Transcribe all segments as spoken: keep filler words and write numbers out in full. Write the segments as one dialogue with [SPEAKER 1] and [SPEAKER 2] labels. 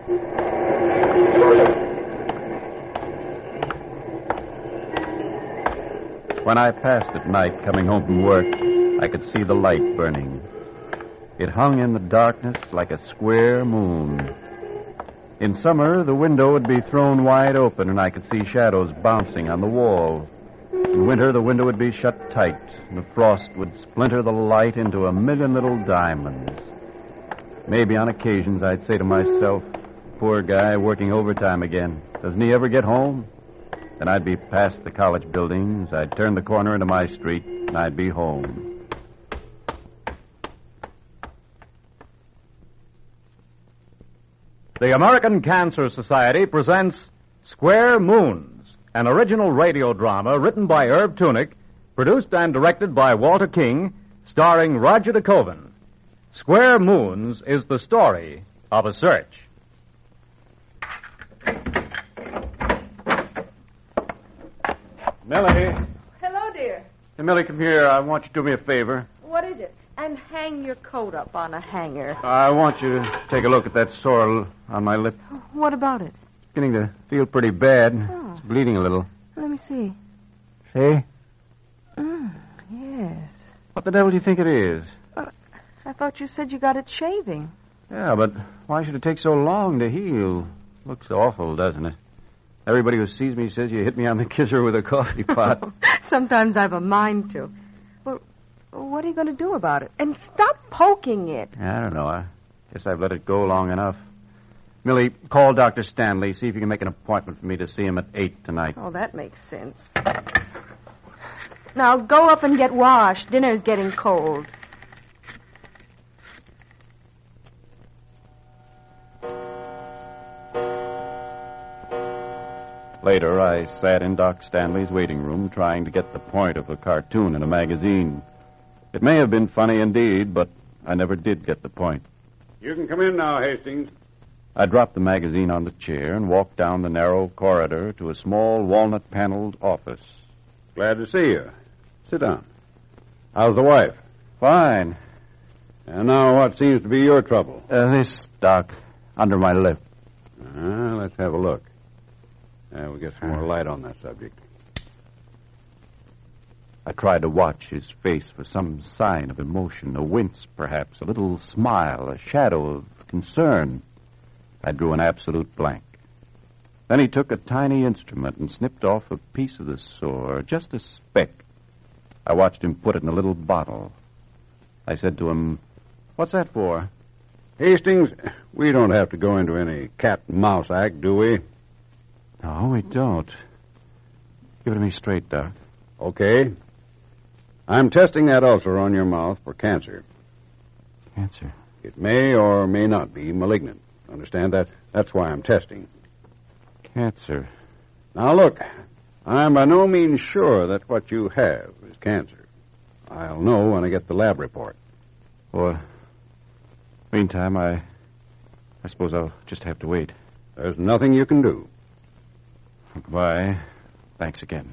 [SPEAKER 1] When I passed at night, coming home from work, I could see the light burning. It hung in the darkness like a square moon. In summer, the window would be thrown wide open, and I could see shadows bouncing on the wall. In winter, the window would be shut tight, and the frost would splinter the light into a million little diamonds. Maybe on occasions I'd say to myself, poor guy working overtime again. Doesn't he ever get home? Then I'd be past the college buildings, I'd turn the corner into my street, and I'd be home.
[SPEAKER 2] The American Cancer Society presents Square Moons, an original radio drama written by Herb Tunick, produced and directed by Walter King, starring Roger DeCoven. Square Moons is the story of a search.
[SPEAKER 1] Millie.
[SPEAKER 3] Hello, dear.
[SPEAKER 1] Hey, Millie, come here. I want you to do me a favor.
[SPEAKER 3] What is it? And hang your coat up on a hanger.
[SPEAKER 1] I want you to take a look at that sore on my lip.
[SPEAKER 3] What about it?
[SPEAKER 1] It's beginning to feel pretty bad.
[SPEAKER 3] Oh.
[SPEAKER 1] It's bleeding a little.
[SPEAKER 3] Let me see.
[SPEAKER 1] See?
[SPEAKER 3] Mm, yes.
[SPEAKER 1] What the devil do you think it is?
[SPEAKER 3] Uh, I thought you said you got it shaving.
[SPEAKER 1] Yeah, but why should it take so long to heal? Looks awful, doesn't it? Everybody who sees me says you hit me on the kisser with a coffee pot.
[SPEAKER 3] Sometimes I've a mind to. Well, what are you going to do about it? And stop poking it.
[SPEAKER 1] I don't know. I guess I've let it go long enough. Millie, call Doctor Stanley. See if you can make an appointment for me to see him at eight tonight.
[SPEAKER 3] Oh, that makes sense. Now, go up and get washed. Dinner's getting cold.
[SPEAKER 1] Later, I sat in Doc Stanley's waiting room trying to get the point of a cartoon in a magazine. It may have been funny indeed, but I never did get the point.
[SPEAKER 4] You can come in now, Hastings.
[SPEAKER 1] I dropped the magazine on the chair and walked down the narrow corridor to a small walnut-paneled office.
[SPEAKER 4] Glad to see you. Sit down. How's the wife?
[SPEAKER 1] Fine.
[SPEAKER 4] And now what seems to be your trouble?
[SPEAKER 1] Uh, this, Doc, under my lip.
[SPEAKER 4] Uh, let's have a look. Uh, we'll get some more light on that subject.
[SPEAKER 1] I tried to watch his face for some sign of emotion, a wince, perhaps, a little smile, a shadow of concern. I drew an absolute blank. Then he took a tiny instrument and snipped off a piece of the sore, just a speck. I watched him put it in a little bottle. I said to him, "What's that for?"
[SPEAKER 4] Hastings, we don't have to go into any cat-and-mouse act, do we?
[SPEAKER 1] No, we don't. Give it to me straight, Doc.
[SPEAKER 4] Okay. I'm testing that ulcer on your mouth for cancer.
[SPEAKER 1] Cancer?
[SPEAKER 4] It may or may not be malignant. Understand that? That's why I'm testing.
[SPEAKER 1] Cancer.
[SPEAKER 4] Now, look, I'm by no means sure that what you have is cancer. I'll know when I get the lab report.
[SPEAKER 1] Well, meantime, I... I suppose I'll just have to wait.
[SPEAKER 4] There's nothing you can do.
[SPEAKER 1] Goodbye. Thanks again.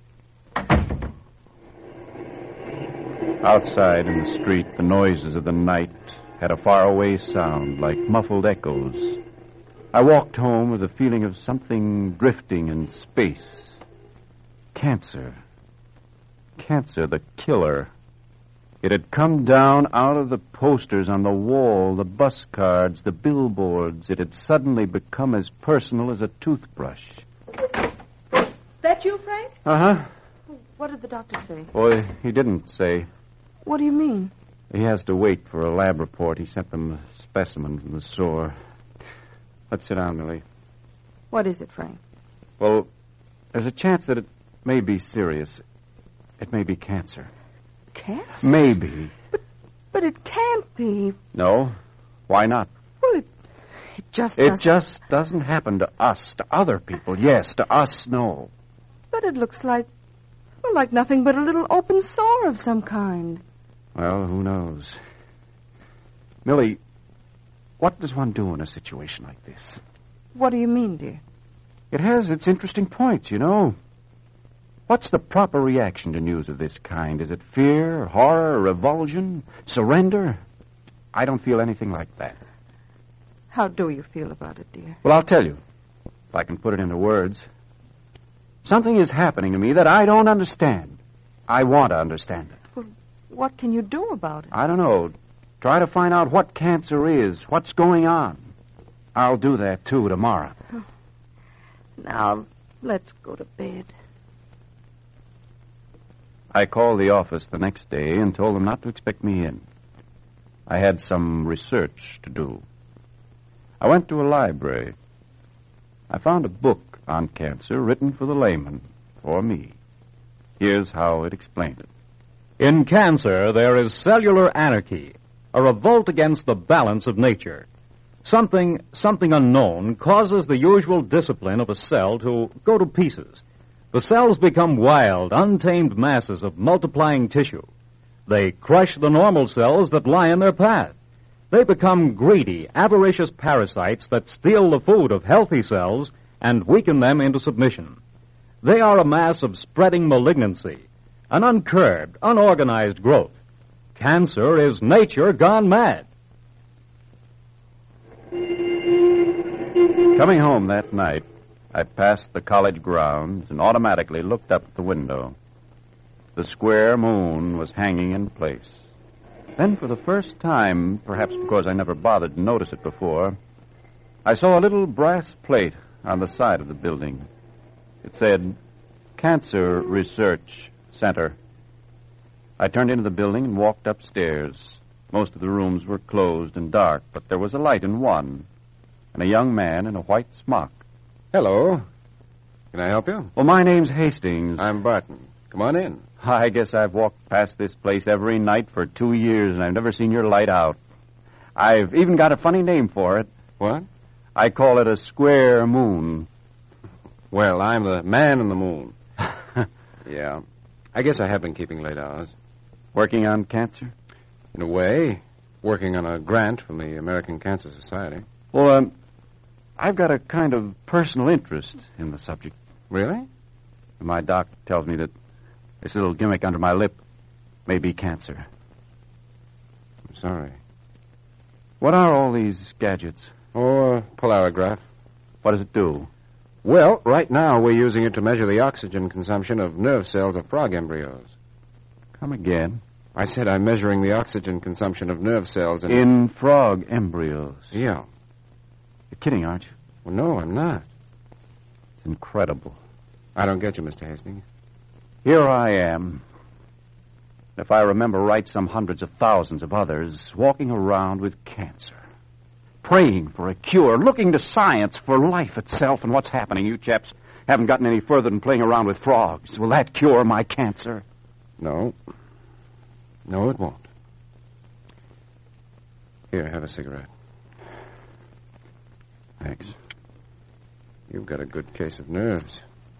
[SPEAKER 1] Outside in the street, the noises of the night had a faraway sound like muffled echoes. I walked home with a feeling of something drifting in space. Cancer. Cancer, the killer. It had come down out of the posters on the wall, the bus cards, the billboards. It had suddenly become as personal as a toothbrush.
[SPEAKER 3] That you, Frank?
[SPEAKER 1] Uh-huh.
[SPEAKER 3] What did the doctor say?
[SPEAKER 1] Boy, he didn't say.
[SPEAKER 3] What do you mean?
[SPEAKER 1] He has to wait for a lab report. He sent them a specimen from the sore. Let's sit down, Millie.
[SPEAKER 3] What is it, Frank?
[SPEAKER 1] Well, there's a chance that it may be serious. It may be cancer.
[SPEAKER 3] Cancer?
[SPEAKER 1] Maybe.
[SPEAKER 3] But, but it can't be.
[SPEAKER 1] No? Why not?
[SPEAKER 3] Well, it, it just
[SPEAKER 1] It
[SPEAKER 3] doesn't...
[SPEAKER 1] just doesn't happen to us. To other people, yes. To us, no.
[SPEAKER 3] But it looks like... Well, like nothing but a little open sore of some kind.
[SPEAKER 1] Well, who knows? Millie, what does one do in a situation like this?
[SPEAKER 3] What do you mean, dear?
[SPEAKER 1] It has its interesting points, you know. What's the proper reaction to news of this kind? Is it fear, horror, revulsion, surrender? I don't feel anything like that.
[SPEAKER 3] How do you feel about it, dear?
[SPEAKER 1] Well, I'll tell you, if I can put it into words. Something is happening to me that I don't understand. I want to understand it.
[SPEAKER 3] Well, what can you do about it?
[SPEAKER 1] I don't know. Try to find out what cancer is, what's going on. I'll do that, too, tomorrow.
[SPEAKER 3] Now, let's go to bed.
[SPEAKER 1] I called the office the next day and told them not to expect me in. I had some research to do. I went to a library. I found a book on cancer written for the layman, for me. Here's how it explained it.
[SPEAKER 2] In cancer, there is cellular anarchy, a revolt against the balance of nature. Something, something unknown causes the usual discipline of a cell to go to pieces. The cells become wild, untamed masses of multiplying tissue. They crush the normal cells that lie in their path. They become greedy, avaricious parasites that steal the food of healthy cells and weaken them into submission. They are a mass of spreading malignancy, an uncurbed, unorganized growth. Cancer is nature gone mad.
[SPEAKER 1] Coming home that night, I passed the college grounds and automatically looked up at the window. The square moon was hanging in place. Then, for the first time, perhaps because I never bothered to notice it before, I saw a little brass plate on the side of the building. It said, Cancer Research Center. I turned into the building and walked upstairs. Most of the rooms were closed and dark, but there was a light in one, and a young man in a white smock.
[SPEAKER 5] Hello. Can I help you?
[SPEAKER 1] Well, my name's Hastings.
[SPEAKER 5] I'm Barton. Come on in.
[SPEAKER 1] I guess I've walked past this place every night for two years, and I've never seen your light out. I've even got a funny name for it.
[SPEAKER 5] What?
[SPEAKER 1] I call it a square moon.
[SPEAKER 5] Well, I'm the man in the moon. Yeah. I guess I have been keeping late hours.
[SPEAKER 1] Working on cancer?
[SPEAKER 5] In a way. Working on a grant from the American Cancer Society.
[SPEAKER 1] Well, um, I've got a kind of personal interest in the subject.
[SPEAKER 5] Really?
[SPEAKER 1] My doc tells me that this little gimmick under my lip may be cancer.
[SPEAKER 5] I'm sorry.
[SPEAKER 1] What are all these gadgets?
[SPEAKER 5] Oh, a polarograph.
[SPEAKER 1] What does it do?
[SPEAKER 5] Well, right now we're using it to measure the oxygen consumption of nerve cells of frog embryos.
[SPEAKER 1] Come again?
[SPEAKER 5] I said I'm measuring the oxygen consumption of nerve cells in...
[SPEAKER 1] In frog embryos?
[SPEAKER 5] Yeah.
[SPEAKER 1] You're kidding, aren't you?
[SPEAKER 5] Well, no, I'm not.
[SPEAKER 1] It's incredible.
[SPEAKER 5] I don't get you, Mister Hastings.
[SPEAKER 1] Here I am. If I remember right, some hundreds of thousands of others walking around with cancer. Praying for a cure, looking to science for life itself. And what's happening? You chaps haven't gotten any further than playing around with frogs. Will that cure my cancer?
[SPEAKER 5] No. No, it won't. Here, have a cigarette.
[SPEAKER 1] Thanks.
[SPEAKER 5] You've got a good case of nerves.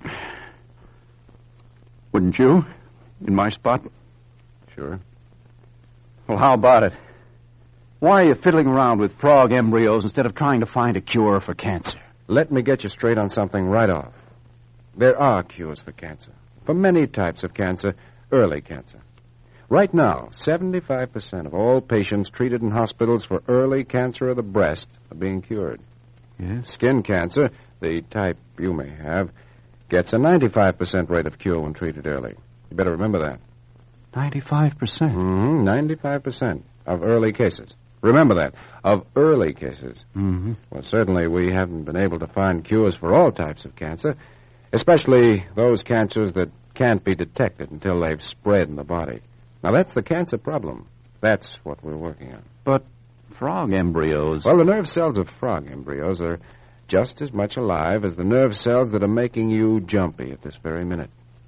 [SPEAKER 1] Wouldn't you? In my spot?
[SPEAKER 5] Sure.
[SPEAKER 1] Well, how about it? Why are you fiddling around with frog embryos instead of trying to find a cure for cancer?
[SPEAKER 5] Let me get you straight on something right off. There are cures for cancer. For many types of cancer, early cancer. Right now, seventy-five percent of all patients treated in hospitals for early cancer of the breast are being cured.
[SPEAKER 1] Yes?
[SPEAKER 5] Skin cancer, the type you may have, gets a ninety-five percent rate of cure when treated early. You better remember that.
[SPEAKER 1] ninety-five percent?
[SPEAKER 5] Mm-hmm, ninety-five percent of early cases. Remember that, of early cases.
[SPEAKER 1] Mm-hmm.
[SPEAKER 5] Well, certainly we haven't been able to find cures for all types of cancer, especially those cancers that can't be detected until they've spread in the body. Now, that's the cancer problem. That's what we're working on.
[SPEAKER 1] But frog embryos...
[SPEAKER 5] Well, the nerve cells of frog embryos are just as much alive as the nerve cells that are making you jumpy at this very minute.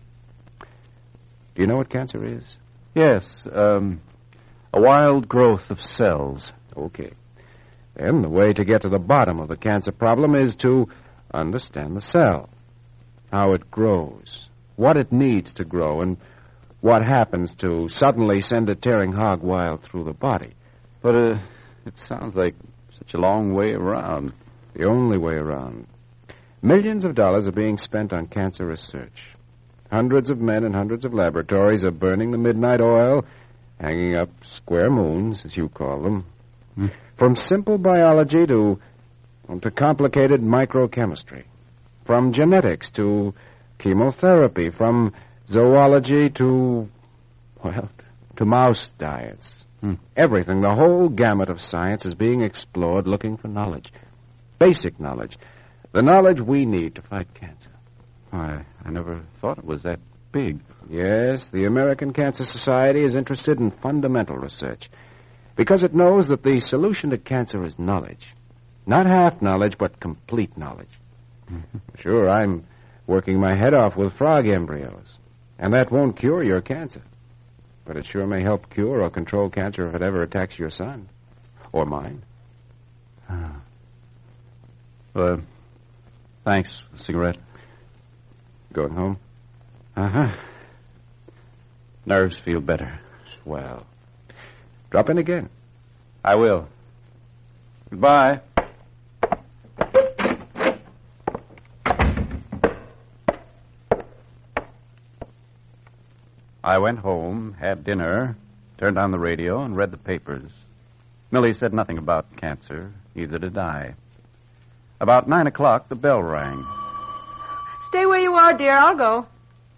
[SPEAKER 5] Do you know what cancer is?
[SPEAKER 1] Yes, um, a wild growth of cells.
[SPEAKER 5] Okay. Then the way to get to the bottom of the cancer problem is to understand the cell, how it grows, what it needs to grow, and what happens to suddenly send it tearing hog wild through the body.
[SPEAKER 1] But uh, it sounds like such a long way around.
[SPEAKER 5] The only way around. Millions of dollars are being spent on cancer research. Hundreds of men and hundreds of laboratories are burning the midnight oil, hanging up square moons, as you call them.
[SPEAKER 1] Hmm.
[SPEAKER 5] From simple biology to to complicated microchemistry, from genetics to chemotherapy, from zoology to, well, to mouse diets.
[SPEAKER 1] Hmm.
[SPEAKER 5] Everything, the whole gamut of science is being explored looking for knowledge. Basic knowledge. The knowledge we need to fight cancer.
[SPEAKER 1] I, I never thought it was that big.
[SPEAKER 5] Yes, the American Cancer Society is interested in fundamental research because it knows that the solution to cancer is knowledge. Not half knowledge, but complete knowledge. Sure, I'm working my head off with frog embryos, and that won't cure your cancer. But it sure may help cure or control cancer if it ever attacks your son. Or mine.
[SPEAKER 1] Ah. Well, thanks for the cigarette.
[SPEAKER 5] Going home?
[SPEAKER 1] Uh-huh. Nerves feel better.
[SPEAKER 5] Swell. Drop in again.
[SPEAKER 1] I will. Goodbye. I went home, had dinner, turned on the radio, and read the papers. Millie said nothing about cancer. Neither did I. About nine o'clock, the bell rang.
[SPEAKER 3] Stay where you are, dear. I'll go.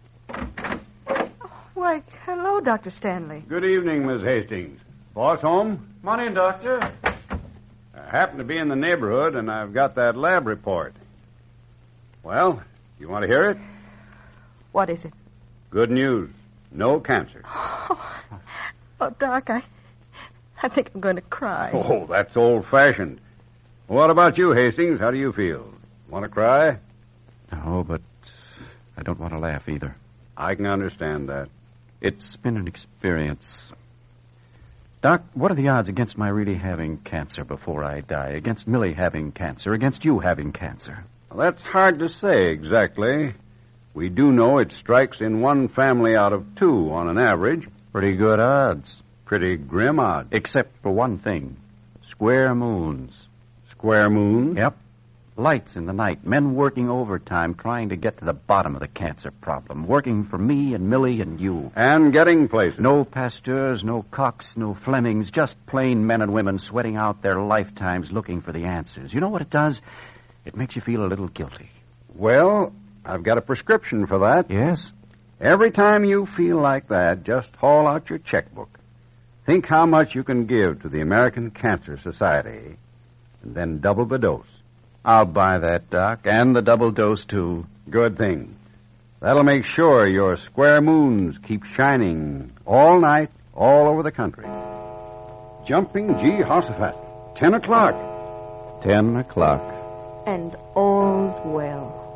[SPEAKER 3] Oh, why, hello, Doctor Stanley.
[SPEAKER 4] Good evening, Miss Hastings. Boss home?
[SPEAKER 1] Morning, Doctor.
[SPEAKER 4] I happen to be in the neighborhood, and I've got that lab report. Well, you want to hear it?
[SPEAKER 3] What is it?
[SPEAKER 4] Good news. No cancer.
[SPEAKER 3] Oh, oh Doc, I, I think I'm going to cry.
[SPEAKER 4] Oh, that's old-fashioned. What about you, Hastings? How do you feel? Want to cry?
[SPEAKER 1] No, but I don't want to laugh either.
[SPEAKER 4] I can understand that.
[SPEAKER 1] It's been an experience. Doc, what are the odds against my really having cancer before I die? Against Millie having cancer? Against you having cancer?
[SPEAKER 4] Well, that's hard to say exactly. We do know it strikes in one family out of two on an average.
[SPEAKER 1] Pretty good odds.
[SPEAKER 4] Pretty grim odds.
[SPEAKER 1] Except for one thing. Square moons.
[SPEAKER 4] Square moons?
[SPEAKER 1] Yep. Lights in the night. Men working overtime trying to get to the bottom of the cancer problem. Working for me and Millie and you.
[SPEAKER 4] And getting places.
[SPEAKER 1] No Pasteurs, no Cox, no Flemings. Just plain men and women sweating out their lifetimes looking for the answers. You know what it does? It makes you feel a little guilty.
[SPEAKER 4] Well, I've got a prescription for that.
[SPEAKER 1] Yes?
[SPEAKER 4] Every time you feel like that, just haul out your checkbook. Think how much you can give to the American Cancer Society, and then double the dose.
[SPEAKER 1] I'll buy that, Doc, and the double dose, too.
[SPEAKER 4] Good thing. That'll make sure your square moons keep shining all night, all over the country. Jumping Jehoshaphat. Ten o'clock.
[SPEAKER 1] Ten o'clock.
[SPEAKER 3] And all's well.